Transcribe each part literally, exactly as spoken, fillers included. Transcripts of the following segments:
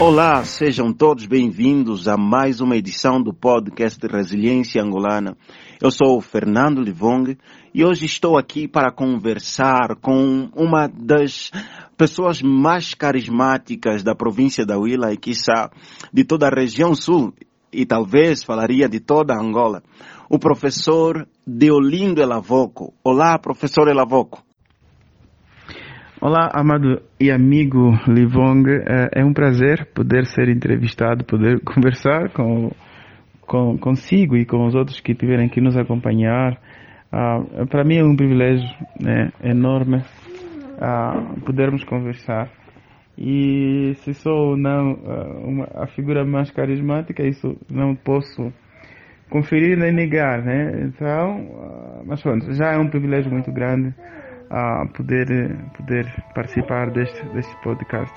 Olá, sejam todos bem-vindos a mais uma edição do podcast Resiliência Angolana. Eu sou o Fernando Livong e hoje estou aqui para conversar com uma das pessoas mais carismáticas da província da Huila e, quiçá, de toda a região sul e talvez falaria de toda a Angola, o professor Deolindo Elavoco. Olá, professor Elavoco. Olá, amado e amigo Livong, é um prazer poder ser entrevistado, poder conversar com, com, consigo e com os outros que tiverem que nos acompanhar. Uh, para mim é um privilégio, né, enorme uh, podermos conversar. E se sou ou não uh, uma, a figura mais carismática, isso não posso conferir nem negar, né? Então, uh, mas pronto, já é um privilégio muito grande a poder, poder participar deste, deste podcast.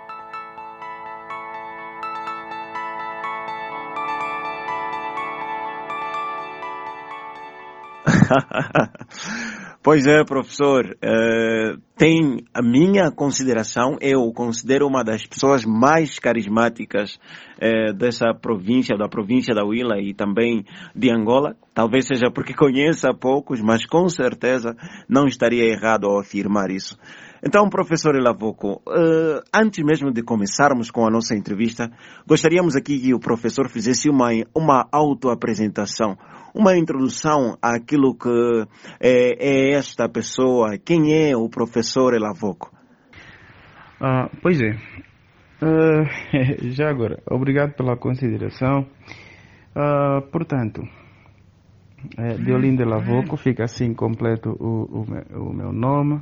Pois é, professor, uh, tem a minha consideração, eu considero uma das pessoas mais carismáticas uh, dessa província, da província da Huila e também de Angola. Talvez seja porque conheça poucos, mas com certeza não estaria errado ao afirmar isso. Então, professor Elavoco, uh, antes mesmo de começarmos com a nossa entrevista, gostaríamos aqui que o professor fizesse uma, uma autoapresentação, uma introdução àquilo que é, é esta pessoa, quem é o professor Elavoco. Ah, pois é, uh, já agora, obrigado pela consideração. Uh, portanto, é, Deolindo Elavoco, fica assim completo o, o, meu, o meu nome.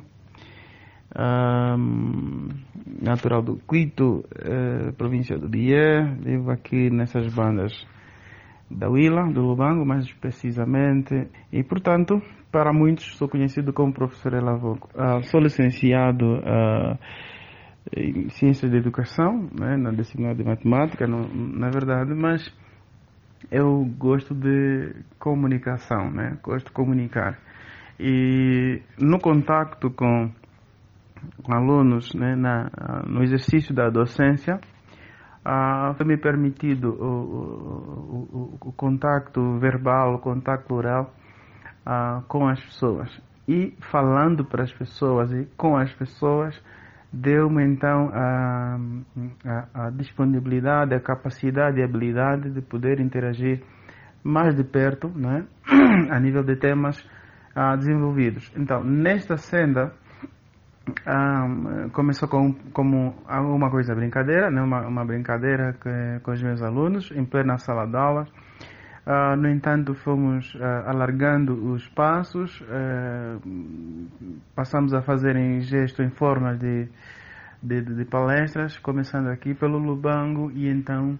Um, natural do Quito, uh, província do Bié, vivo aqui nessas bandas da Huila, do Lubango mais precisamente, e portanto para muitos sou conhecido como professor Elavoco. Uh, sou licenciado uh, em Ciências da Educação, né, na disciplina de Matemática, no, na verdade, mas eu gosto de comunicação, né, gosto de comunicar, e no contacto com alunos, né, na, no exercício da docência, uh, foi me permitido o, o, o, o contacto verbal, o contacto oral uh, com as pessoas. E falando para as pessoas e com as pessoas, deu-me então a, a, a disponibilidade, a capacidade e a habilidade de poder interagir mais de perto, né, a nível de temas uh, desenvolvidos. Então, nesta senda, Um, começou com, como uma coisa brincadeira, né? uma, uma brincadeira que, com os meus alunos, em plena sala de aula. Uh, no entanto, fomos uh, alargando os passos, uh, passamos a fazer em gesto em forma de, de, de palestras, começando aqui pelo Lubango, e então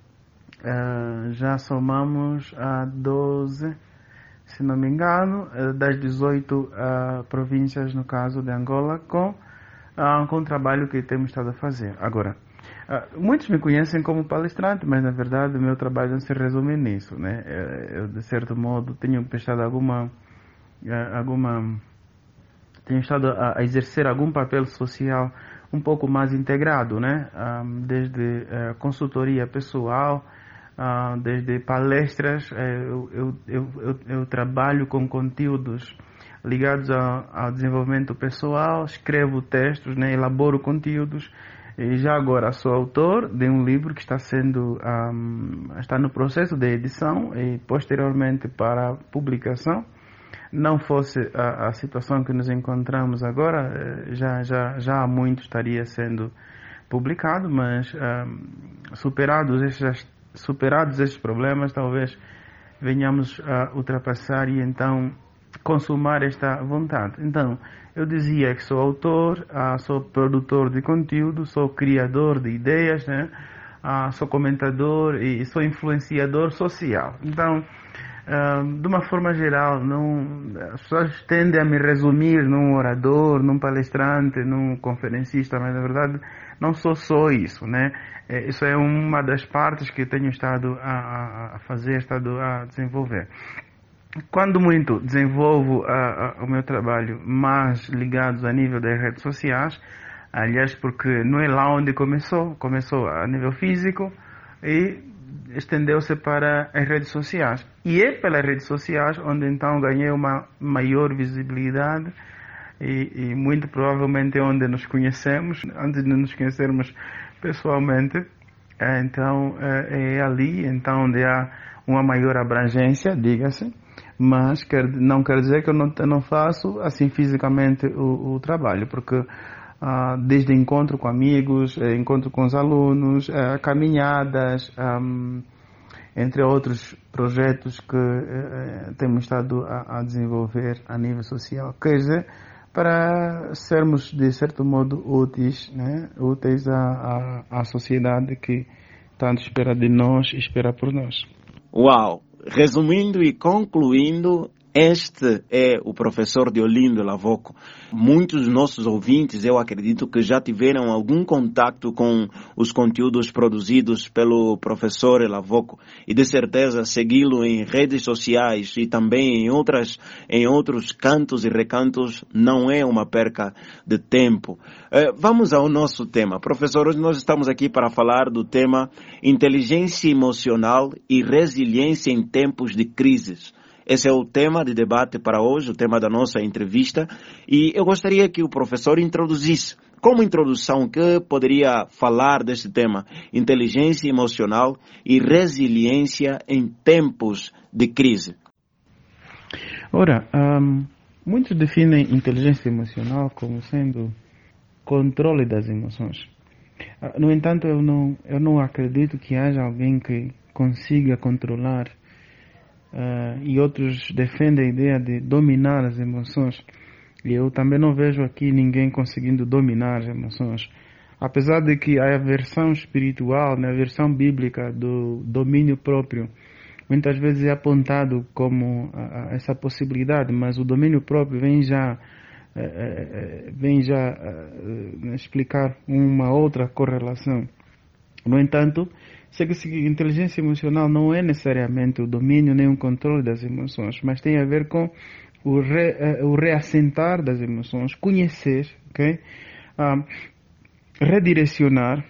uh, já somamos a doze, se não me engano, das dezoito uh, províncias, no caso de Angola, com, uh, com o trabalho que temos estado a fazer. Agora, uh, muitos me conhecem como palestrante, mas na verdade o meu trabalho não se resume nisso, né? Eu, de certo modo, tenho prestado alguma, uh, alguma, tenho estado a, a exercer algum papel social um pouco mais integrado, né? Um, desde uh, consultoria pessoal, Uh, desde palestras, eu, eu, eu, eu, eu trabalho com conteúdos ligados ao, ao desenvolvimento pessoal, escrevo textos, né, elaboro conteúdos, e já agora sou autor de um livro que está sendo um, está no processo de edição e posteriormente para publicação. Não fosse a, a situação que nos encontramos agora, já, já, já há muito estaria sendo publicado, mas um, superados esses Superados estes problemas, talvez venhamos a ultrapassar e então consumar esta vontade. Então, eu dizia que sou autor, sou produtor de conteúdo, sou criador de ideias, né? Sou comentador e sou influenciador social. Então, de uma forma geral, não, as pessoas tendem a me resumir num orador, num palestrante, num conferencista, mas na verdade não sou só isso, né? Isso é uma das partes que tenho estado a, a fazer, estado a desenvolver. Quando muito desenvolvo a, a, o meu trabalho mais ligados a nível das redes sociais, Aliás, porque não é lá onde começou, começou a nível físico e estendeu-se para as redes sociais. E é pelas redes sociais onde então ganhei uma maior visibilidade e, e muito provavelmente é onde nos conhecemos, antes de nos conhecermos pessoalmente. Então é ali então onde há uma maior abrangência, diga-se, mas quer, não quer dizer que eu não, eu não faço assim fisicamente o, o trabalho, porque uh, desde encontro com amigos, encontro com os alunos, uh, caminhadas, um, entre outros projetos que uh, temos estado a, a desenvolver a nível social, quer dizer, para sermos de certo modo úteis, né? úteis à, à, à sociedade que tanto espera de nós e espera por nós. Uau! Resumindo e concluindo, este é o professor Deolindo Lavoco. Muitos dos nossos ouvintes, eu acredito que já tiveram algum contato com os conteúdos produzidos pelo professor Lavoco e de certeza segui-lo em redes sociais e também em outras, em outros cantos e recantos não é uma perca de tempo. Eh, vamos ao nosso tema. Professor, hoje nós estamos aqui para falar do tema inteligência emocional e resiliência em tempos de crises. Esse é o tema de debate para hoje, o tema da nossa entrevista, e eu gostaria que o professor introduzisse, como introdução, que poderia falar deste tema, inteligência emocional e resiliência em tempos de crise. Ora, um, muitos definem inteligência emocional como sendo controle das emoções. No entanto, eu não, eu não acredito que haja alguém que consiga controlar. Uh, e outros defendem a ideia de dominar as emoções. E eu também não vejo aqui ninguém conseguindo dominar as emoções. Apesar de que a versão espiritual, né, a versão bíblica do domínio próprio, muitas vezes é apontado como a, a essa possibilidade, mas o domínio próprio vem já, é, é, vem já é, explicar uma outra correlação. No entanto, sei que a inteligência emocional não é necessariamente o domínio nem o controle das emoções, mas tem a ver com o, re, o reassentar das emoções, conhecer, okay? um, redirecionar,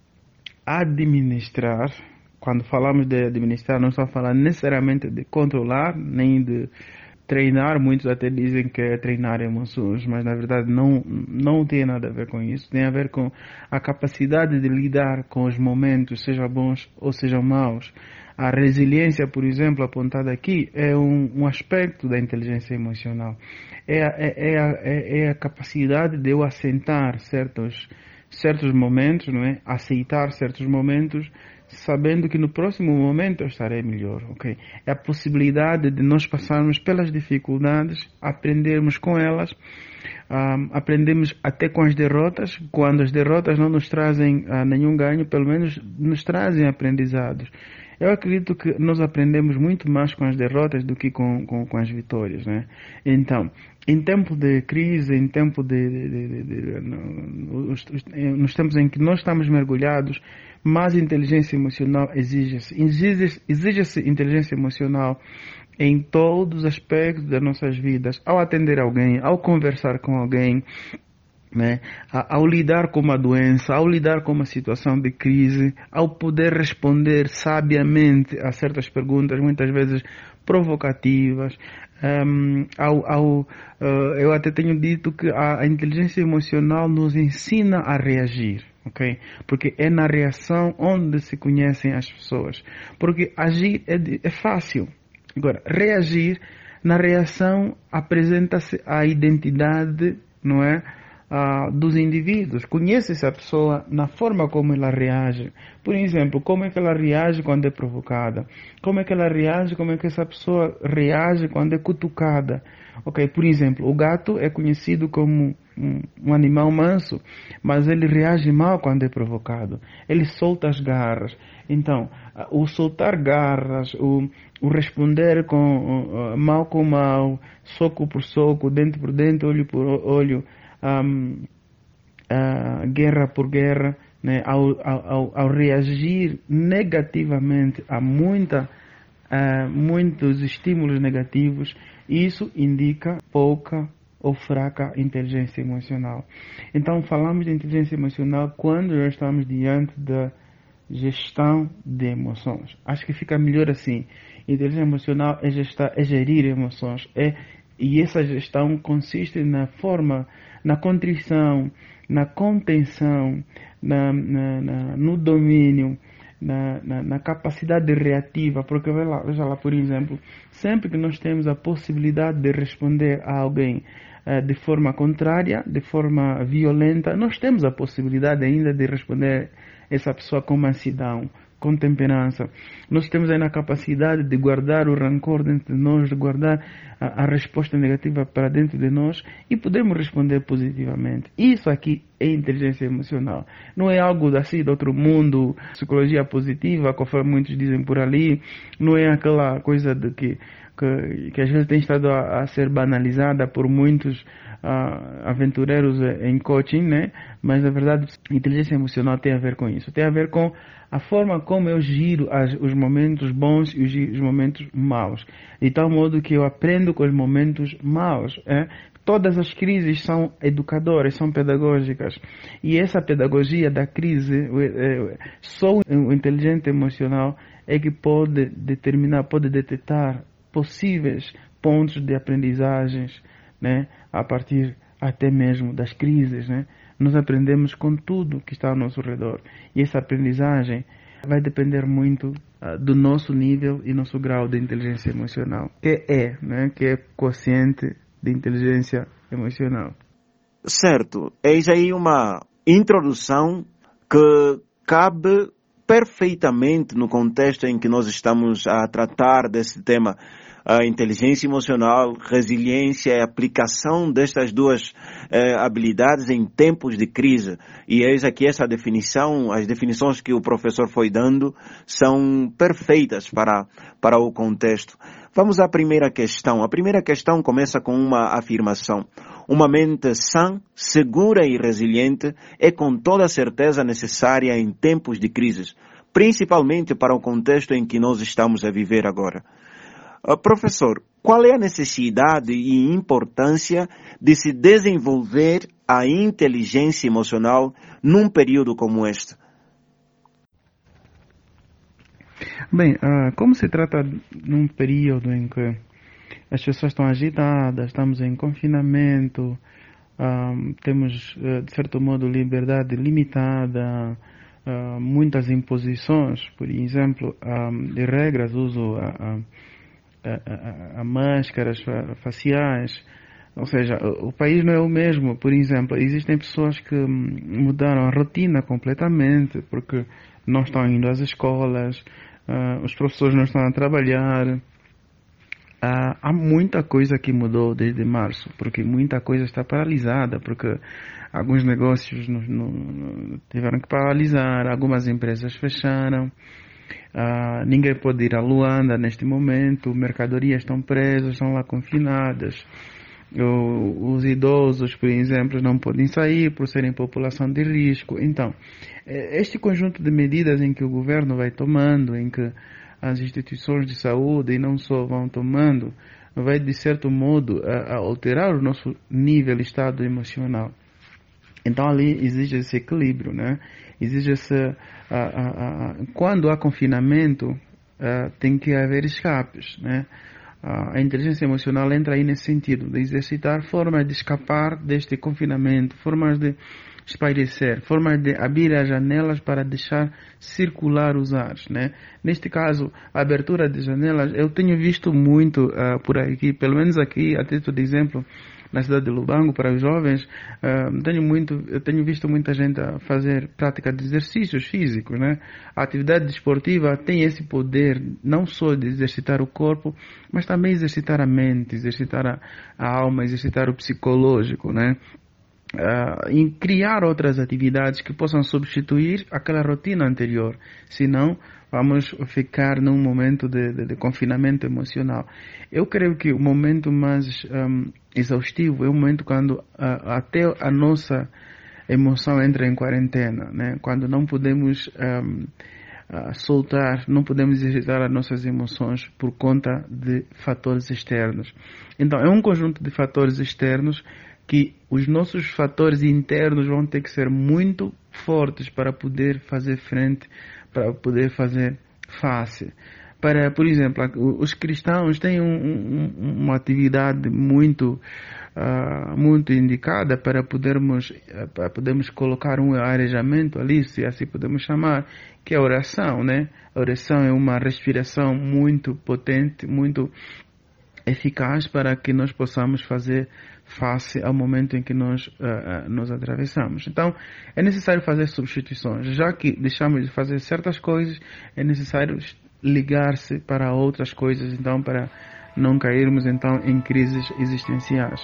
administrar. Quando falamos de administrar, não estamos falando necessariamente de controlar, nem de treinar. Muitos até dizem que é treinar emoções, mas na verdade não, não tem nada a ver com isso. Tem a ver com a capacidade de lidar com os momentos, sejam bons ou sejam maus. A resiliência, por exemplo, apontada aqui, é um, um aspecto da inteligência emocional. É a, é, a, é a capacidade de eu assentar certos, certos momentos, não é? Aceitar certos momentos, sabendo que no próximo momento eu estarei melhor, ok? É a possibilidade de nós passarmos pelas dificuldades, aprendermos com elas, um, aprendemos até com as derrotas. Quando as derrotas não nos trazem uh, nenhum ganho, pelo menos nos trazem aprendizados. Eu acredito que nós aprendemos muito mais com as derrotas do que com, com, com as vitórias, né? Então, em tempo de crise, em tempo de, de, de, de, de nos, nos tempos em que nós estamos mergulhados, mais inteligência emocional exige-se. Exige-se, exige-se inteligência emocional em todos os aspectos das nossas vidas. Ao atender alguém, ao conversar com alguém, né? Ao lidar com uma doença, ao lidar com uma situação de crise, ao poder responder sabiamente a certas perguntas, muitas vezes provocativas. Um, ao, ao, uh, eu até tenho dito que a, a inteligência emocional nos ensina a reagir. Okay? Porque é na reação onde se conhecem as pessoas. Porque agir é, de, é fácil. Agora, reagir, na reação apresenta-se a identidade, não é, uh, dos indivíduos. Conhece-se a pessoa na forma como ela reage. Por exemplo, como é que ela reage quando é provocada? Como é que ela reage, como é que essa pessoa reage quando é cutucada? Okay? Por exemplo, o gato é conhecido como um, um animal manso, mas ele reage mal quando é provocado. Ele solta as garras. Então, o soltar garras, o, o responder com, uh, mal com mal, soco por soco, dente por dente, olho por olho, um, uh, guerra por guerra, né? ao, ao, ao reagir negativamente a muita, uh, muitos estímulos negativos, isso indica pouca ou fraca inteligência emocional. Então, falamos de inteligência emocional quando já estamos diante da gestão de emoções. Acho que fica melhor assim. Inteligência emocional é, gestar, é gerir emoções. É, e essa gestão consiste na forma, na contrição, na contenção, na, na, na, no domínio, na, na, na capacidade reativa. Porque, veja lá, veja lá, por exemplo, sempre que nós temos a possibilidade de responder a alguém uh, de forma contrária, de forma violenta, nós temos a possibilidade ainda de responder essa pessoa com mansidão, com temperança. Nós temos ainda a capacidade de guardar o rancor dentro de nós, de guardar a, a resposta negativa para dentro de nós e podemos responder positivamente. Isso aqui é inteligência emocional. Não é algo assim do outro mundo, psicologia positiva, conforme muitos dizem por ali. Não é aquela coisa de que, que, que às vezes tem estado a, a ser banalizada por muitos Uh, aventureiros em coaching, né? Mas na verdade inteligência emocional tem a ver com isso, tem a ver com a forma como eu giro as, os momentos bons e os, os momentos maus, de tal modo que eu aprendo com os momentos maus. É? Todas as crises são educadoras, são pedagógicas, e essa pedagogia da crise, só o inteligente emocional é que pode determinar, pode detectar possíveis pontos de aprendizagens, né? A partir até mesmo das crises, né? Nós aprendemos com tudo que está ao nosso redor. E essa aprendizagem vai depender muito uh, do nosso nível e nosso grau de inteligência emocional, que é, né? Que é quociente de inteligência emocional. Certo. Eis aí uma introdução que cabe perfeitamente no contexto em que nós estamos a tratar desse tema. A inteligência emocional, resiliência e aplicação destas duas eh, habilidades em tempos de crise. E eis aqui essa definição, as definições que o professor foi dando são perfeitas para, para o contexto. Vamos à primeira questão. A primeira questão começa com uma afirmação. Uma mente sã, segura e resiliente é com toda certeza necessária em tempos de crises, principalmente para o contexto em que nós estamos a viver agora. Uh, professor, qual é a necessidade e importância de se desenvolver a inteligência emocional num período como este? Bem, uh, como se trata de um período em que as pessoas estão agitadas, estamos em confinamento, uh, temos, uh, de certo modo, liberdade limitada, uh, muitas imposições, por exemplo, uh, de regras, uso a, a A, a, a máscaras faciais, ou seja, o, o país não é o mesmo. Por exemplo, existem pessoas que mudaram a rotina completamente porque não estão indo às escolas, uh, os professores não estão a trabalhar. Uh, há muita coisa que mudou desde março, porque muita coisa está paralisada, porque alguns negócios no, no, tiveram que paralisar, algumas empresas fecharam. Uh, ninguém pode ir a Luanda neste momento, mercadorias estão presas, estão lá confinadas. O, os idosos, por exemplo, não podem sair por serem população de risco. Então, este conjunto de medidas em que o governo vai tomando, em que as instituições de saúde e não só vão tomando, vai de certo modo a, a alterar o nosso nível, estado emocional. Então ali existe esse equilíbrio, né? Existe esse, uh, uh, uh, quando há confinamento, uh, tem que haver escapes, né? Uh, a inteligência emocional entra aí nesse sentido, de exercitar formas de escapar deste confinamento, formas de espairecer, formas de abrir as janelas para deixar circular os ares, né? Neste caso, a abertura de janelas, eu tenho visto muito uh, por aqui, pelo menos aqui, a título de exemplo, na cidade de Lubango, para os jovens, uh, tenho muito, eu tenho visto muita gente a fazer prática de exercícios físicos, né? A atividade desportiva tem esse poder não só de exercitar o corpo, mas também exercitar a mente, exercitar a, a alma, exercitar o psicológico, né? Uh, em criar outras atividades que possam substituir aquela rotina anterior, senão vamos ficar num momento de, de, de confinamento emocional. Eu creio que o momento mais um, exaustivo é o momento quando uh, até a nossa emoção entra em quarentena, né? Quando não podemos um, uh, soltar, não podemos exercitar as nossas emoções por conta de fatores externos. Então, é um conjunto de fatores externos que os nossos fatores internos vão ter que ser muito fortes para poder fazer frente, para poder fazer face. Para, por exemplo, os cristãos têm um, um, uma atividade muito, uh, muito indicada para podermos, uh, para podermos colocar um arejamento ali, se assim podemos chamar, que é a oração, né? A oração é uma respiração muito potente, muito eficaz para que nós possamos fazer face ao momento em que nós uh, uh, nos atravessamos. Então, é necessário fazer substituições. Já que deixamos de fazer certas coisas, é necessário ligar-se para outras coisas, então, para não cairmos então em crises existenciais.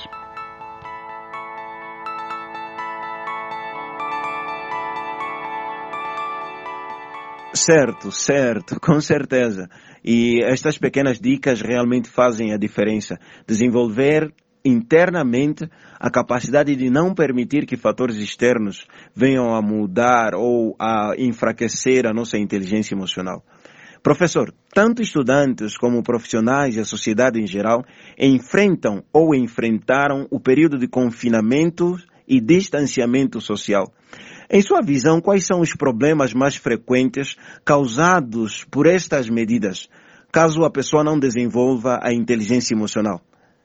Certo, certo, com certeza. E estas pequenas dicas realmente fazem a diferença. Desenvolver internamente a capacidade de não permitir que fatores externos venham a mudar ou a enfraquecer a nossa inteligência emocional. Professor, tanto estudantes como profissionais e a sociedade em geral enfrentam ou enfrentaram o período de confinamento e distanciamento social. Em sua visão, quais são os problemas mais frequentes causados por estas medidas, caso a pessoa não desenvolva a inteligência emocional?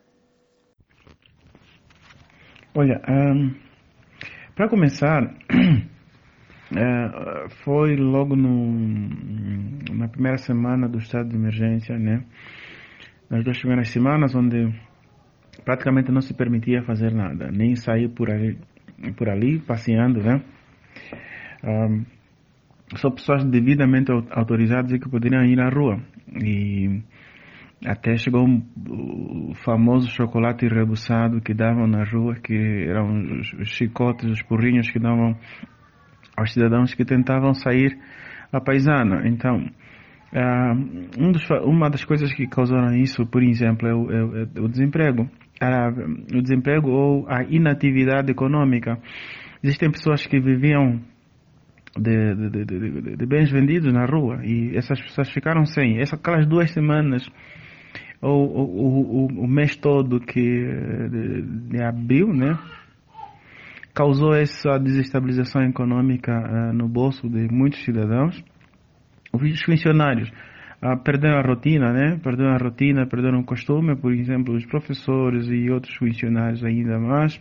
Olha, um, para começar, uh, foi logo no, na primeira semana do estado de emergência, né? Nas duas primeiras semanas, onde praticamente não se permitia fazer nada, nem sair por ali, por ali passeando, né? Um, só pessoas devidamente autorizadas que poderiam ir à rua. E até chegou o famoso chocolate rebuçado que davam na rua, que eram os chicotes, os porrinhos que davam aos cidadãos que tentavam sair à paisana. Então, uh, um dos, uma das coisas que causaram isso, por exemplo, é o, é, é o desemprego. Uh, o desemprego ou a inatividade econômica. Existem pessoas que viviam De, de, de, de, de bens vendidos na rua e essas pessoas ficaram sem. Essas, aquelas duas semanas ou o, o, o, o mês todo que de, de abril, né, causou essa desestabilização econômica uh, no bolso de muitos cidadãos. Os funcionários uh, perderam a rotina, né, perderam a rotina, perderam o costume, por exemplo, os professores e outros funcionários ainda mais.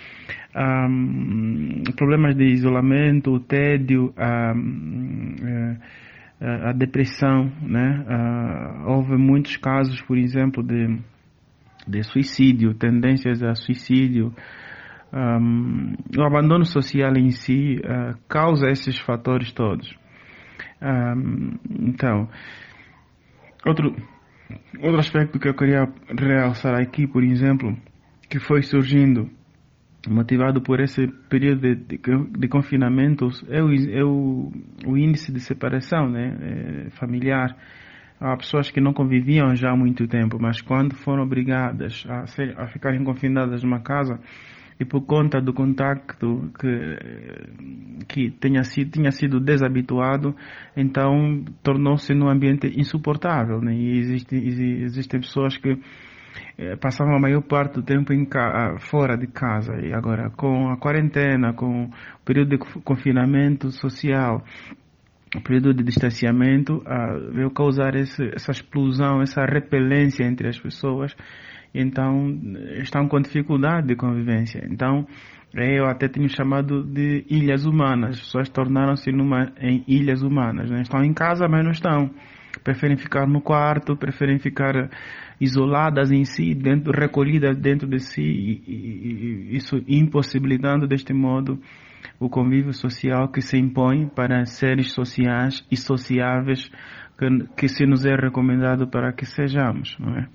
Um, problemas de isolamento, o tédio, a, a, a depressão, né? Uh, houve muitos casos, por exemplo, de, de suicídio, tendências a suicídio. Um, o abandono social em si uh, causa esses fatores todos. Um, então, outro, outro aspecto que eu queria realçar aqui, por exemplo, que foi surgindo motivado por esse período de, de, de confinamento, é, o, é o, o índice de separação, né, é, familiar. Há pessoas que não conviviam já há muito tempo, mas quando foram obrigadas a, ser, a ficarem confinadas numa casa e por conta do contacto que, que tenha sido, tinha sido desabituado, então tornou-se num ambiente insuportável, né, e existe, existem pessoas que passavam a maior parte do tempo em ca... fora de casa, e agora com a quarentena, com o período de confinamento social, o período de distanciamento, uh, veio causar esse, essa explosão, essa repelência entre as pessoas, e então estão com dificuldade de convivência. Então eu até tenho chamado de ilhas humanas. As pessoas tornaram-se numa, em ilhas humanas, né? Estão em casa, mas não estão. Preferem ficar no quarto, preferem ficar isoladas em si, dentro, recolhidas dentro de si, e, e, e isso impossibilitando deste modo o convívio social que se impõe para seres sociais e sociáveis que, que se nos é recomendado para que sejamos, não é?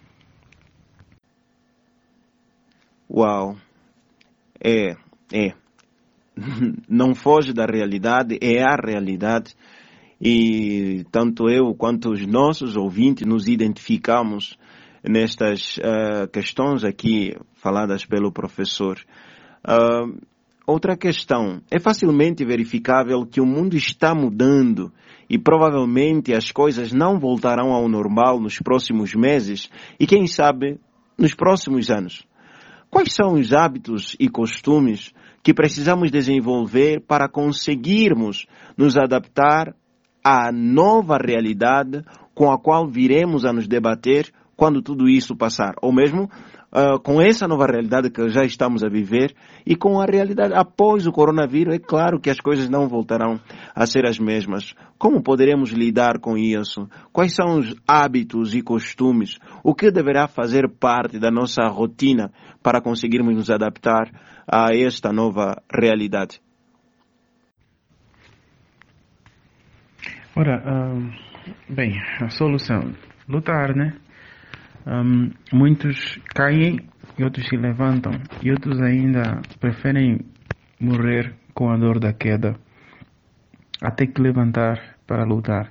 Uau! É, é. Não foge da realidade, é a realidade. E tanto eu quanto os nossos ouvintes nos identificamos nestas uh, questões aqui faladas pelo professor. Uh, outra questão. É facilmente verificável que o mundo está mudando e provavelmente as coisas não voltarão ao normal nos próximos meses e, quem sabe, nos próximos anos. Quais são os hábitos e costumes que precisamos desenvolver para conseguirmos nos adaptar à nova realidade com a qual viremos a nos debater quando tudo isso passar? Ou mesmo uh, com essa nova realidade que já estamos a viver e com a realidade após o coronavírus, é claro que as coisas não voltarão a ser as mesmas. Como poderemos lidar com isso? Quais são os hábitos e costumes? O que deverá fazer parte da nossa rotina para conseguirmos nos adaptar a esta nova realidade? Ora, um, bem, a solução, lutar, né? Um, muitos caem e outros se levantam e outros ainda preferem morrer com a dor da queda até que levantar para lutar.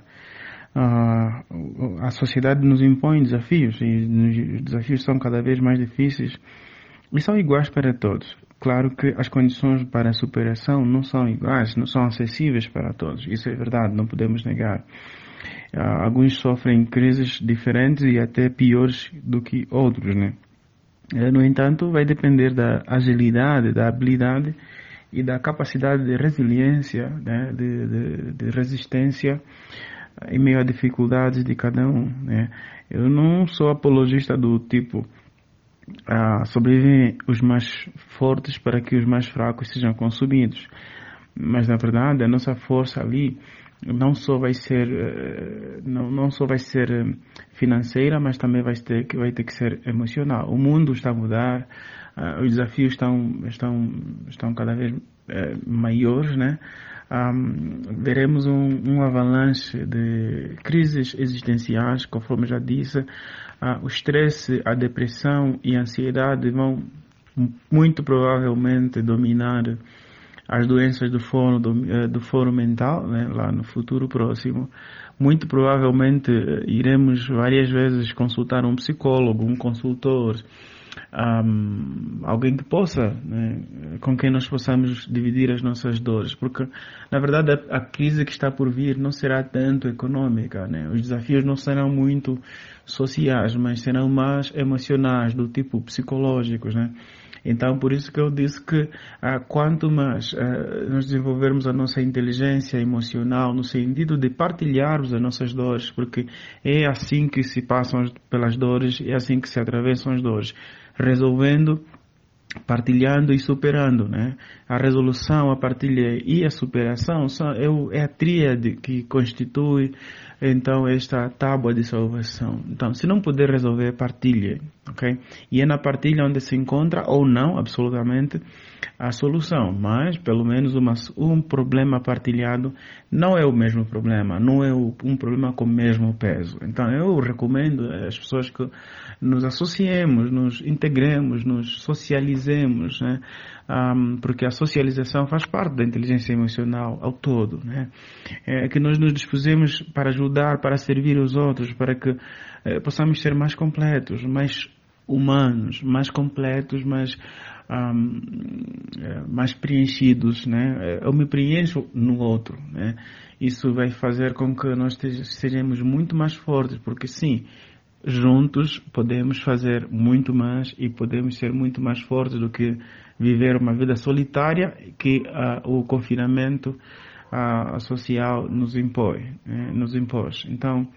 Uh, a sociedade nos impõe desafios e os desafios são cada vez mais difíceis e são iguais para todos. Claro que as condições para a superação não são iguais, não são acessíveis para todos. Isso é verdade, não podemos negar. Uh, alguns sofrem crises diferentes e até piores do que outros, né? Uh, no entanto, vai depender da agilidade, da habilidade e da capacidade de resiliência, né? de, de, de resistência em meio a dificuldades de cada um, né? Eu não sou apologista do tipo uh, sobrevivem os mais fortes para que os mais fracos sejam consumidos, mas na verdade a nossa força ali não só vai ser não, não só vai ser financeira, mas também vai ter que vai ter que ser emocional. O mundo está a mudar, uh, os desafios estão estão estão cada vez uh, maiores, né? Um, veremos um, um avalanche de crises existenciais, conforme já disse. Uh, o estresse, a depressão e a ansiedade vão muito provavelmente dominar as doenças do foro, do, do foro mental, né, lá no futuro próximo. Muito provavelmente iremos várias vezes consultar um psicólogo, um consultor, um, alguém que possa, né, com quem nós possamos dividir as nossas dores, porque na verdade a, a crise que está por vir não será tanto econômica, né? Os desafios não serão muito sociais, mas serão mais emocionais, do tipo psicológicos, né? Então, por isso que eu disse que ah, quanto mais ah, nós desenvolvermos a nossa inteligência emocional no sentido de partilharmos as nossas dores, porque é assim que se passam pelas dores, é assim que se atravessam as dores, resolvendo, partilhando e superando, né? A resolução, a partilha e a superação são, é, o, é a tríade que constitui então esta tábua de salvação. Então, se não puder resolver, partilhe, ok? E é na partilha onde se encontra, ou não, absolutamente, a solução. Mas, pelo menos, uma, um problema partilhado não é o mesmo problema, não é o, um problema com o mesmo peso. Então, eu recomendo às pessoas que nos associemos, nos integremos, nos socializemos, né? Um, porque a socialização faz parte da inteligência emocional ao todo, né? É que nós nos dispusemos para ajudar, para servir os outros, para que eh, possamos ser mais completos, mais humanos, mais completos, mais, um, mais preenchidos, né? Eu me preencho no outro, né? Isso vai fazer com que nós sejamos muito mais fortes, porque sim, juntos podemos fazer muito mais e podemos ser muito mais fortes do que viver uma vida solitária que uh, o confinamento uh, social nos impõe, né? nos impôs. Então,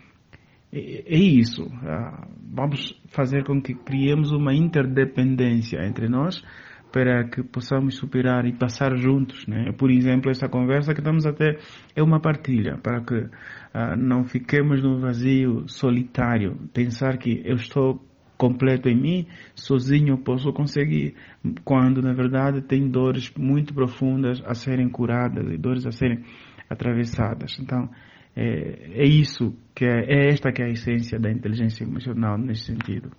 é, é isso. Uh, vamos fazer com que criemos uma interdependência entre nós para que possamos superar e passar juntos, né? Por exemplo, essa conversa que estamos a ter é uma partilha, para que uh, não fiquemos no vazio solitário, pensar que eu estou completo em mim, sozinho eu posso conseguir, quando na verdade tem dores muito profundas a serem curadas, dores a serem atravessadas. Então, é, é isso que é, é esta que é a essência da inteligência emocional nesse sentido.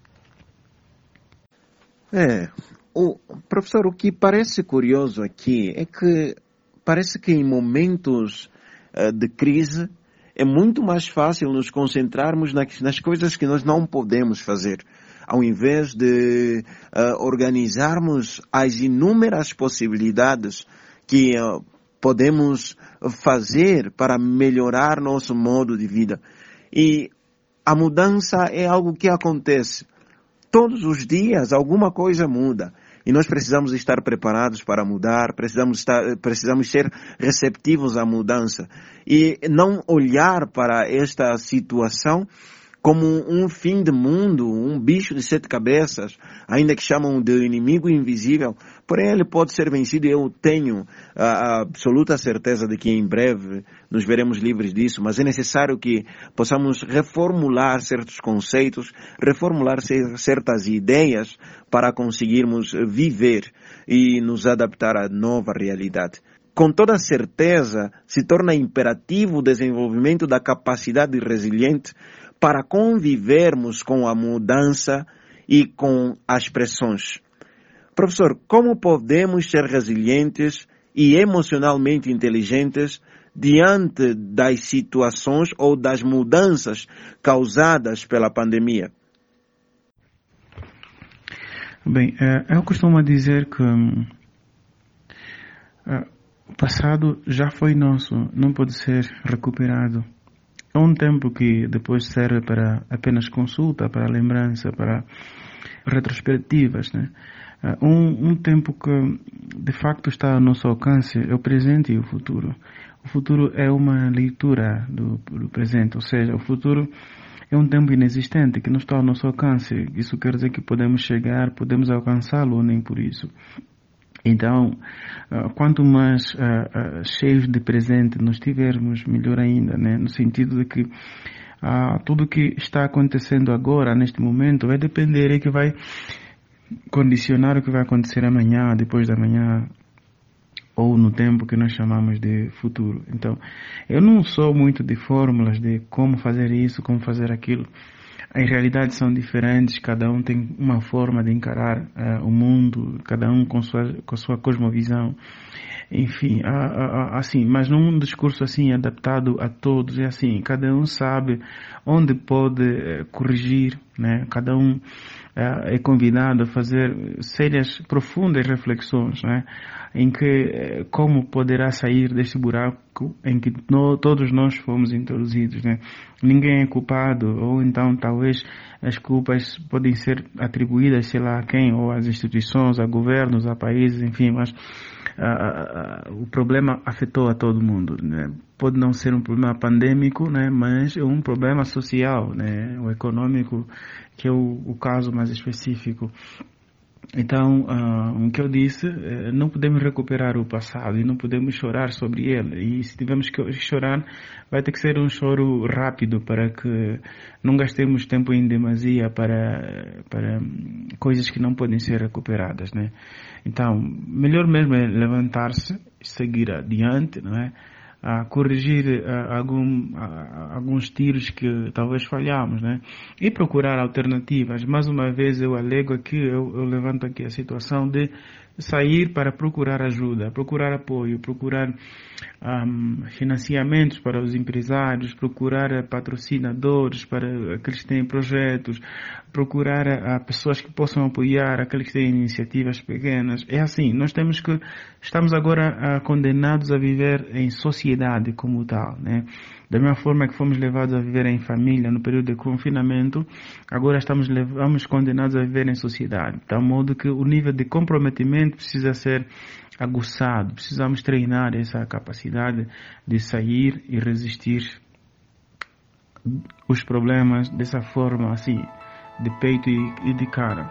É, o professor, o que parece curioso aqui é que parece que em momentos uh, de crise é muito mais fácil nos concentrarmos nas, nas coisas que nós não podemos fazer, ao invés de uh, organizarmos as inúmeras possibilidades que uh, podemos fazer para melhorar nosso modo de vida. E a mudança é algo que acontece. Todos os dias alguma coisa muda. E nós precisamos estar preparados para mudar, precisamos, estar, precisamos ser receptivos à mudança. E não olhar para esta situação como um fim de mundo, um bicho de sete cabeças, ainda que chamam de inimigo invisível. Porém, ele pode ser vencido e eu tenho a, a absoluta certeza de que em breve nos veremos livres disso, mas é necessário que possamos reformular certos conceitos, reformular certas ideias para conseguirmos viver e nos adaptar à nova realidade. Com toda certeza, se torna imperativo o desenvolvimento da capacidade resiliente para convivermos com a mudança e com as pressões. Professor, como podemos ser resilientes e emocionalmente inteligentes diante das situações ou das mudanças causadas pela pandemia? Bem, eu costumo dizer que o passado já foi nosso, não pode ser recuperado. É um tempo que depois serve para apenas consulta, para lembrança, para retrospectivas, né? Um, um tempo que de facto está ao nosso alcance é o presente e o futuro. O futuro é uma leitura do, do presente, ou seja, o futuro é um tempo inexistente que não está ao nosso alcance. Isso quer dizer que podemos chegar, podemos alcançá-lo ou nem por isso. Então, quanto mais uh, uh, cheios de presente nós tivermos, melhor ainda, né? No sentido de que uh, tudo que está acontecendo agora, neste momento, vai depender e que vai condicionar o que vai acontecer amanhã, depois da manhã, ou no tempo que nós chamamos de futuro. Então, eu não sou muito de fórmulas de como fazer isso, como fazer aquilo. As realidades são diferentes, cada um tem uma forma de encarar uh, o mundo, cada um com sua, com sua cosmovisão, enfim, uh, uh, uh, assim, mas num discurso assim adaptado a todos, é assim, cada um sabe onde pode uh, corrigir, né? Cada um uh, é convidado a fazer sérias, profundas reflexões, né? Em que, como poderá sair deste buraco em que no, todos nós fomos introduzidos, né? Ninguém é culpado, ou então talvez as culpas podem ser atribuídas, sei lá, a quem, ou às instituições, a governos, a países, enfim, mas uh, uh, o problema afetou a todo mundo, né? Pode não ser um problema pandêmico, né? Mas é um problema social, né? O econômico, que é o, o caso mais específico. Então, uh, o que eu disse, uh, não podemos recuperar o passado e não podemos chorar sobre ele. E se tivermos que chorar, vai ter que ser um choro rápido para que não gastemos tempo em demasia para, para coisas que não podem ser recuperadas, né? Então, melhor mesmo é levantar-se, seguir adiante, não é? A corrigir uh, algum, uh, alguns tiros que talvez falhamos, né? E procurar alternativas. Mais uma vez eu alego aqui, eu, eu levanto aqui a situação de sair para procurar ajuda, procurar apoio, procurar um, financiamentos para os empresários, procurar patrocinadores para aqueles que têm projetos, procurar a pessoas que possam apoiar aqueles que têm iniciativas pequenas. É assim, nós temos que, estamos agora uh, condenados a viver em sociedade como tal, né? Da mesma forma que fomos levados a viver em família no período de confinamento, agora estamos levamos condenados a viver em sociedade. De tal modo que o nível de comprometimento precisa ser aguçado, precisamos treinar essa capacidade de sair e resistir os problemas dessa forma assim, de peito e de cara.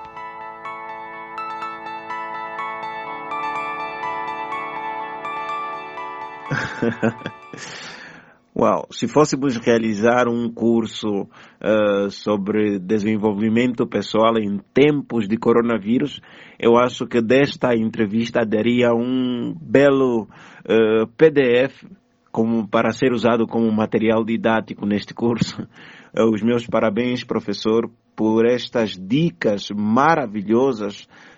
Uau, se fôssemos realizar um curso uh, sobre desenvolvimento pessoal em tempos de coronavírus, eu acho que desta entrevista daria um belo uh, P D F como para ser usado como material didático neste curso. Uh, os meus parabéns, professor, por estas dicas maravilhosas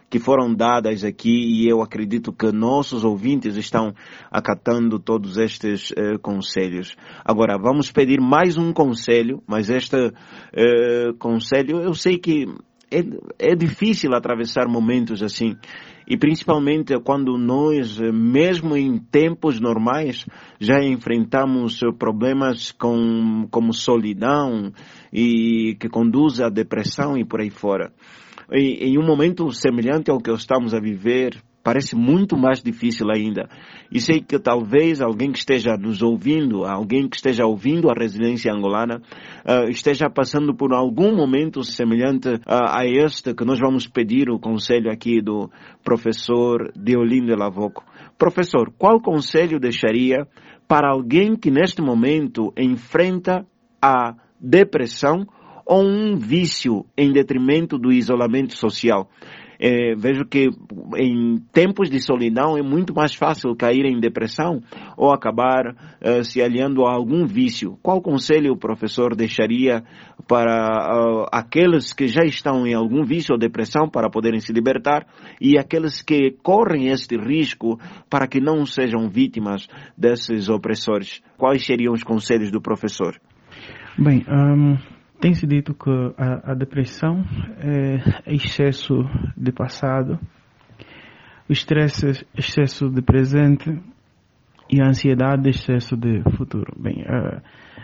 que foram dadas aqui e eu acredito que nossos ouvintes estão acatando todos estes eh, conselhos. Agora, vamos pedir mais um conselho, mas este eh, conselho, eu sei que é, é difícil atravessar momentos assim. E principalmente quando nós, mesmo em tempos normais, já enfrentamos problemas com, como solidão e que conduz à depressão e por aí fora. E, em um momento semelhante ao que estamos a viver, parece muito mais difícil ainda. E sei que talvez alguém que esteja nos ouvindo, alguém que esteja ouvindo a Residência Angolana, uh, esteja passando por algum momento semelhante uh, a este, que nós vamos pedir o conselho aqui do professor Deolindo Lavoco. Professor, qual conselho deixaria para alguém que neste momento enfrenta a depressão ou um vício em detrimento do isolamento social? É, vejo que em tempos de solidão é muito mais fácil cair em depressão ou acabar uh, se aliando a algum vício. Qual conselho o professor deixaria para uh, aqueles que já estão em algum vício ou depressão para poderem se libertar e aqueles que correm este risco para que não sejam vítimas desses opressores? Quais seriam os conselhos do professor? Bem, um... tem-se dito que a, a depressão é excesso de passado, o estresse é excesso de presente e a ansiedade é excesso de futuro. Bem, uh,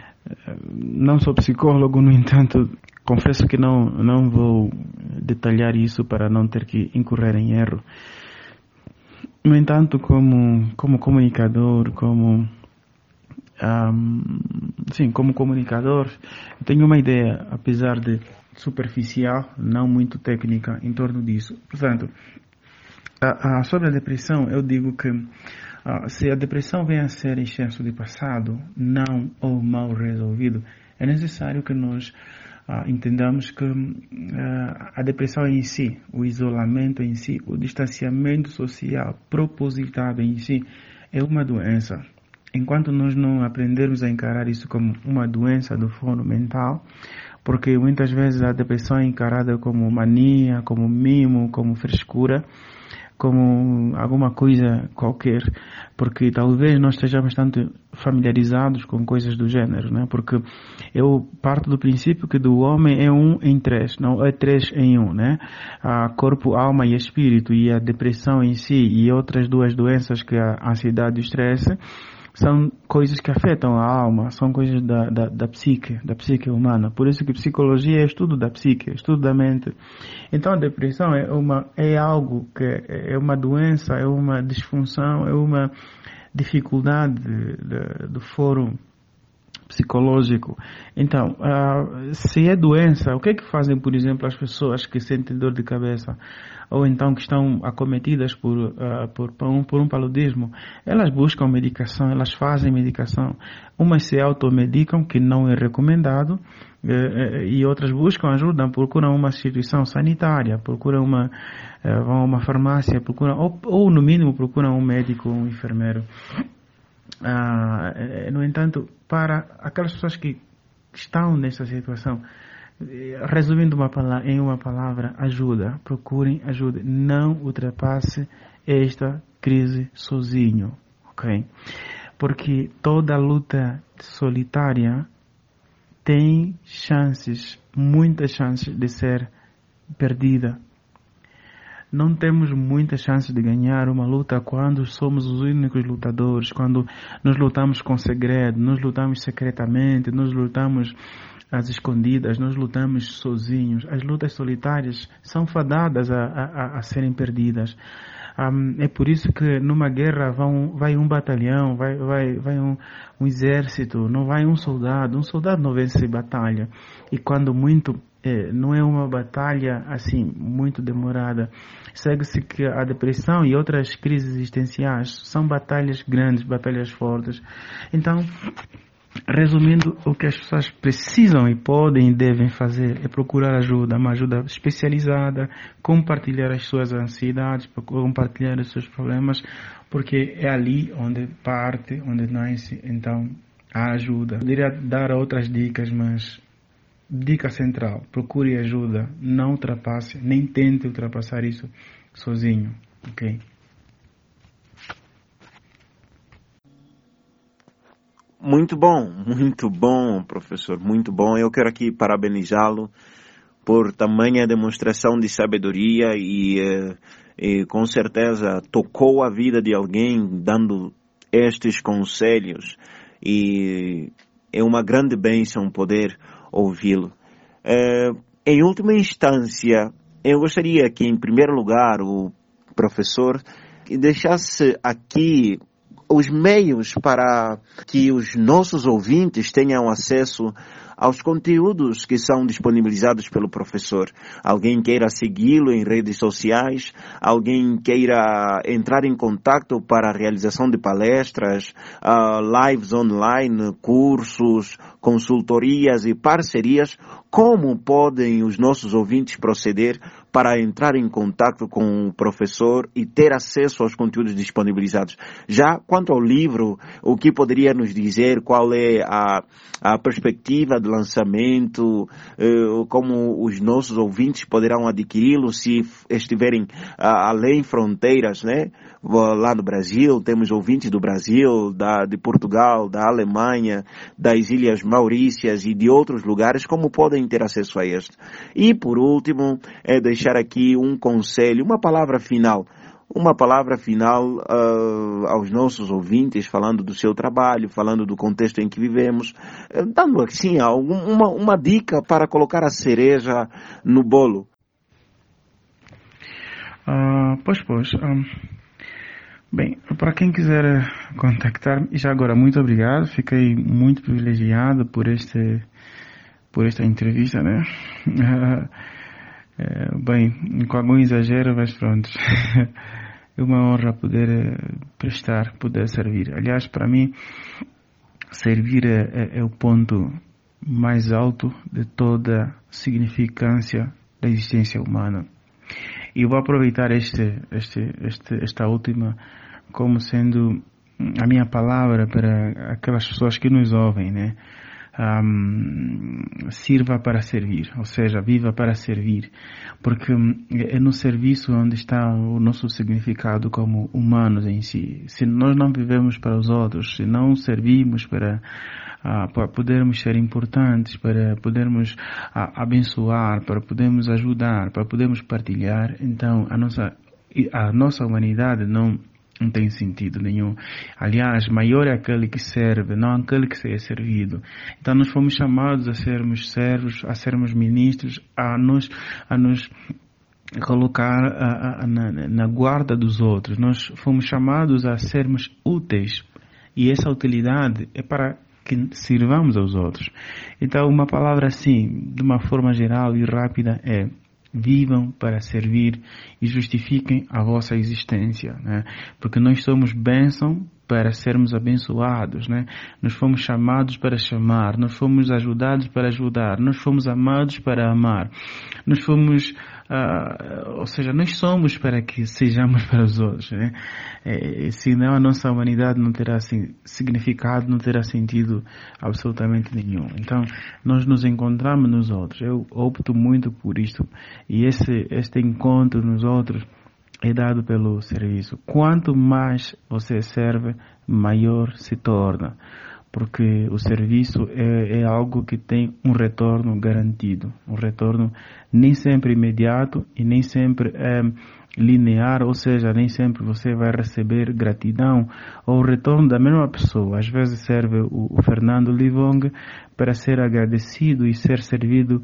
não sou psicólogo, no entanto, confesso que não, não vou detalhar isso para não ter que incorrer em erro. No entanto, como, como comunicador, como Um, sim, como comunicador, tenho uma ideia, apesar de superficial, não muito técnica, em torno disso. Portanto, a, a, sobre a depressão, eu digo que uh, se a depressão vem a ser excesso de passado, não ou mal resolvido, é necessário que nós uh, entendamos que uh, a depressão em si, o isolamento em si, o distanciamento social propositado em si, é uma doença. Enquanto nós não aprendermos a encarar isso como uma doença do foro mental, porque muitas vezes a depressão é encarada como mania, como mimo, como frescura, como alguma coisa qualquer, porque talvez nós estejamos bastante familiarizados com coisas do gênero, né? Porque eu parto do princípio que do homem é um em três, não é três em um, né? A corpo, alma e espírito, e a depressão em si e outras duas doenças que a ansiedade e o estresse são coisas que afetam a alma, são coisas da, da, da psique, da psique humana. Por isso que psicologia é estudo da psique, é estudo da mente. Então a depressão é, uma, é algo que é uma doença, é uma disfunção, é uma dificuldade de, de, do foro psicológico. Então, uh, se é doença, o que é que fazem, por exemplo, as pessoas que sentem dor de cabeça ou então que estão acometidas por, uh, por, por, um, por um paludismo? Elas buscam medicação, elas fazem medicação. Umas se automedicam, que não é recomendado, uh, e outras buscam ajuda, procuram uma instituição sanitária, procuram uma, uh, vão a uma farmácia, procuram, ou, ou no mínimo procuram um médico ou um enfermeiro. Ah, no entanto, para aquelas pessoas que estão nessa situação, resumindo uma palavra, em uma palavra, ajuda, procurem ajuda, não ultrapasse esta crise sozinho, ok? Porque toda luta solitária tem chances, muitas chances de ser perdida. Não temos muitas chances de ganhar uma luta quando somos os únicos lutadores, quando nós lutamos com segredo, nós lutamos secretamente, nós lutamos às escondidas, nós lutamos sozinhos. As lutas solitárias são fadadas a, a, a serem perdidas. Um, é por isso que numa guerra vão, vai um batalhão, vai, vai, vai um, um exército, não vai um soldado. Um soldado não vence batalha. E quando muito... É, não é uma batalha assim muito demorada. Segue-se que a depressão e outras crises existenciais são batalhas grandes, batalhas fortes. Então, resumindo, o que as pessoas precisam e podem e devem fazer é procurar ajuda, uma ajuda especializada, compartilhar as suas ansiedades, compartilhar os seus problemas, porque é ali onde parte, onde nasce, então, a ajuda. Eu poderia dar outras dicas, mas dica central, procure ajuda, não ultrapasse, nem tente ultrapassar isso, sozinho, ok? Muito bom, muito bom, professor, muito bom. Eu quero aqui parabenizá-lo por tamanha demonstração de sabedoria e, e com certeza tocou a vida de alguém dando estes conselhos e é uma grande bênção poder ouvi-lo. É, em última instância, eu gostaria que em primeiro lugar o professor deixasse aqui os meios para que os nossos ouvintes tenham acesso aos conteúdos que são disponibilizados pelo professor. Alguém queira segui-lo em redes sociais, alguém queira entrar em contato para a realização de palestras, uh, lives online, cursos, consultorias e parcerias, como podem os nossos ouvintes proceder para entrar em contato com o professor e ter acesso aos conteúdos disponibilizados? Já quanto ao livro, o que poderia nos dizer? Qual é a, a perspectiva de lançamento? Eh, como os nossos ouvintes poderão adquiri-lo se estiverem ah, além fronteiras, né? Lá no Brasil, temos ouvintes do Brasil, da, de Portugal, da Alemanha, das Ilhas Maurícias e de outros lugares, como podem ter acesso a este? E por último, é deixar aqui um conselho, uma palavra final, uma palavra final uh, aos nossos ouvintes, falando do seu trabalho, falando do contexto em que vivemos, uh, dando assim algum, uma, uma dica para colocar a cereja no bolo. Uh, pois, pois. Um... Bem, para quem quiser contactar, e já agora, muito obrigado, fiquei muito privilegiado por este, por esta entrevista, né? É, bem, com algum exagero, mas pronto, é uma honra poder prestar, poder servir. Aliás, para mim, servir é, é, é o ponto mais alto de toda a significância da existência humana. E vou aproveitar este, este, este, esta última como sendo a minha palavra para aquelas pessoas que nos ouvem, né? Um, sirva para servir, ou seja, viva para servir, porque é no serviço onde está o nosso significado como humanos em si. Se nós não vivemos para os outros, se não servimos para Uh, para podermos ser importantes, para podermos uh, abençoar, para podermos ajudar, para podermos partilhar, então a nossa, a nossa humanidade não, não tem sentido nenhum. Aliás, maior é aquele que serve, não aquele que é servido. Então nós fomos chamados a sermos servos, a sermos ministros, a nos, a nos colocar uh, uh, na, na guarda dos outros. Nós fomos chamados a sermos úteis e essa utilidade é para que sirvamos aos outros. Então, uma palavra assim, de uma forma geral e rápida, é: vivam para servir e justifiquem a vossa existência, né? Porque nós somos bênção para sermos abençoados, né? Nós fomos chamados para chamar, nós fomos ajudados para ajudar, nós fomos amados para amar, nós fomos, uh, ou seja, nós somos para que sejamos para os outros, né? É, senão a nossa humanidade não terá assim, significado, não terá sentido absolutamente nenhum. Então, nós nos encontramos nos outros. Eu opto muito por isto e esse, este encontro nos outros é dado pelo serviço. Quanto mais você serve, maior se torna, porque o serviço é, é algo que tem um retorno garantido, um retorno nem sempre imediato e nem sempre é linear, ou seja, nem sempre você vai receber gratidão ou o retorno da mesma pessoa. Às vezes serve o, o Fernando Livong para ser agradecido e ser servido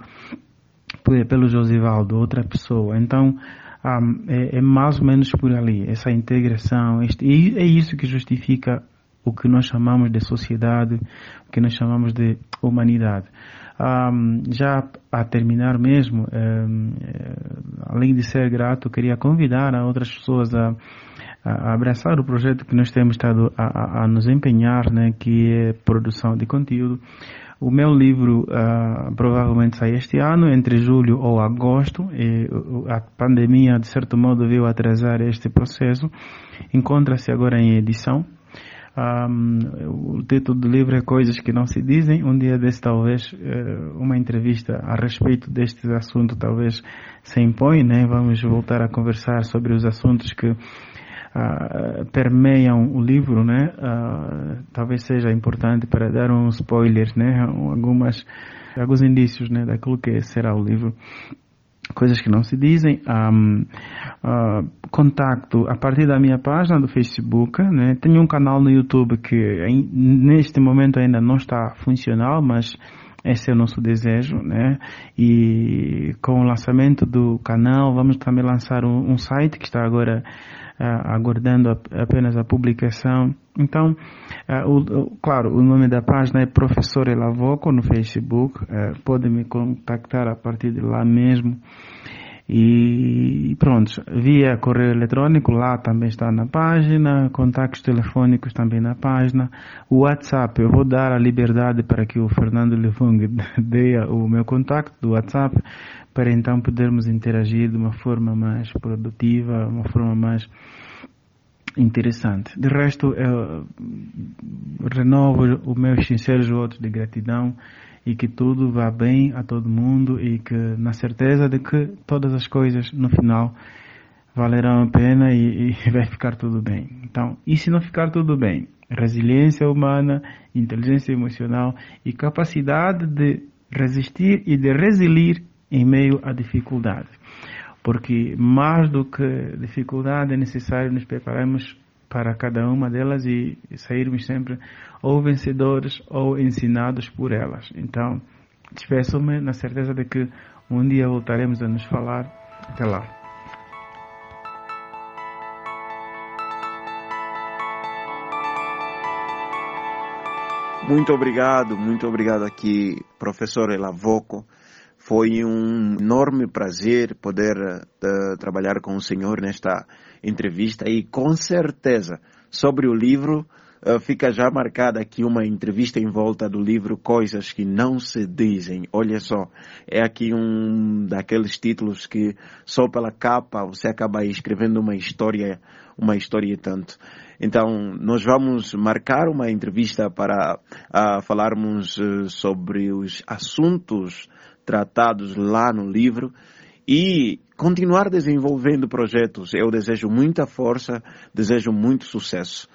pelo Josivaldo, outra pessoa. Então, Um, é, é mais ou menos por ali, essa integração, este, e é isso que justifica o que nós chamamos de sociedade, o que nós chamamos de humanidade. Um, já a terminar mesmo, um, além de ser grato, queria convidar a outras pessoas a, a abraçar o projeto que nós temos estado a, a, a nos empenhar, né, que é produção de conteúdo. O meu livro uh, provavelmente sai este ano, entre julho ou agosto, e a pandemia, de certo modo, veio atrasar este processo. Encontra-se agora em edição. Um, o título do livro é Coisas que Não Se Dizem. Um dia desse, talvez, uma entrevista a respeito deste assunto talvez se impõe, né? Vamos voltar a conversar sobre os assuntos que uh, permeiam o livro, né? Uh, talvez seja importante para dar um spoiler, né? Algumas, alguns indícios, né? Daquilo que será o livro. Coisas que não se dizem, um, uh, contacto a partir da minha página do Facebook, né? Tenho um canal no YouTube que em, neste momento ainda não está funcional, mas esse é o nosso desejo, né? E com o lançamento do canal vamos também lançar um, um site que está agora uh, aguardando a, apenas a publicação. Então, uh, o, o, claro, o nome da página é Professor Elavoco no Facebook. Uh, pode me contactar a partir de lá mesmo. E pronto, via correio eletrônico, lá também está na página, contactos telefônicos também na página. O WhatsApp, eu vou dar a liberdade para que o Fernando Levung dê o meu contacto do WhatsApp, para então podermos interagir de uma forma mais produtiva, uma forma mais interessante. De resto, eu renovo os meus sinceros votos de gratidão e que tudo vá bem a todo mundo e que na certeza de que todas as coisas no final valerão a pena e, e vai ficar tudo bem. Então, e se não ficar tudo bem? Resiliência humana, inteligência emocional e capacidade de resistir e de resiliar em meio à dificuldade. Porque mais do que dificuldade é necessário nos prepararmos para cada uma delas e sairmos sempre ou vencedores ou ensinados por elas. Então, despeço-me na certeza de que um dia voltaremos a nos falar. Até lá. Muito obrigado, muito obrigado aqui, professor Elavoco. Foi um enorme prazer poder uh, trabalhar com o senhor nesta entrevista e com certeza sobre o livro uh, fica já marcada aqui uma entrevista em volta do livro Coisas que Não Se Dizem. Olha só, é aqui um daqueles títulos que só pela capa você acaba escrevendo uma história, uma história e tanto. Então, nós vamos marcar uma entrevista para uh, falarmos uh, sobre os assuntos tratados lá no livro e continuar desenvolvendo projetos. Eu desejo muita força, desejo muito sucesso.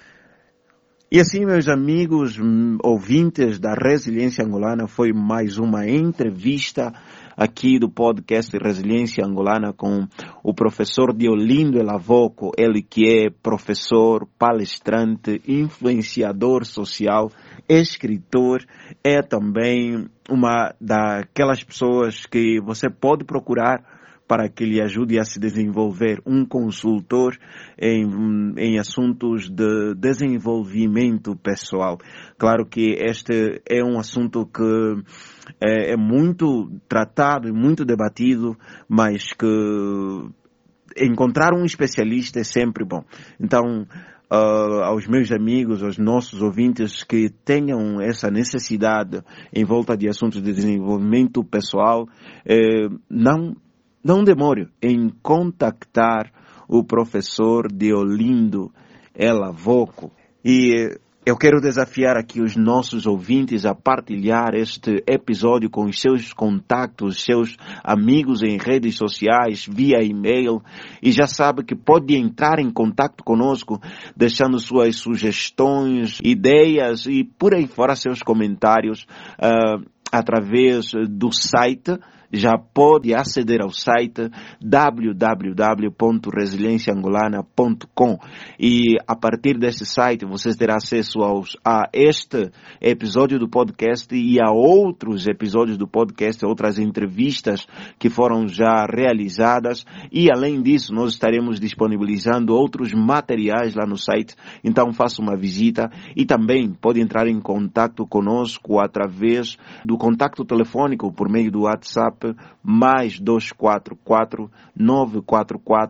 E assim, meus amigos ouvintes da Resiliência Angolana, foi mais uma entrevista aqui do podcast Resiliência Angolana com o professor Deolindo Elavoco, ele que é professor, palestrante, influenciador social, escritor, é também uma daquelas pessoas que você pode procurar para que lhe ajude a se desenvolver, um consultor em, em assuntos de desenvolvimento pessoal. Claro que este é um assunto que é, é muito tratado e muito debatido, mas que encontrar um especialista é sempre bom. Então, Uh, aos meus amigos, aos nossos ouvintes que tenham essa necessidade em volta de assuntos de desenvolvimento pessoal, eh, não, não demore em contactar o professor Deolindo Elavoco. E eu quero desafiar aqui os nossos ouvintes a partilhar este episódio com os seus contatos, seus amigos em redes sociais, via e-mail. E já sabe que pode entrar em contato conosco, deixando suas sugestões, ideias e por aí fora seus comentários uh, através do site. Já pode aceder ao site w w w ponto resiliência angolana ponto com e a partir desse site vocês terão acesso aos, a este episódio do podcast e a outros episódios do podcast, outras entrevistas que foram já realizadas e além disso nós estaremos disponibilizando outros materiais lá no site, então faça uma visita e também pode entrar em contato conosco através do contato telefônico por meio do WhatsApp mais dois quatro quatro, nove quatro quatro,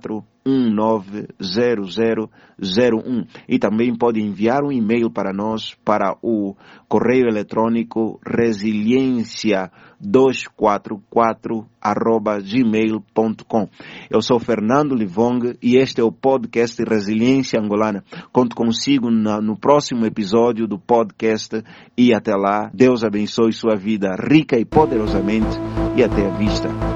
um nove zero zero zero um. E também pode enviar um e-mail para nós para o correio eletrônico resiliência duzentos e quarenta e quatro arroba gmail ponto com. Eu sou Fernando Livong e este é o podcast Resiliência Angolana. Conto consigo na, no próximo episódio do podcast e até lá, Deus abençoe sua vida rica e poderosamente e até a vista.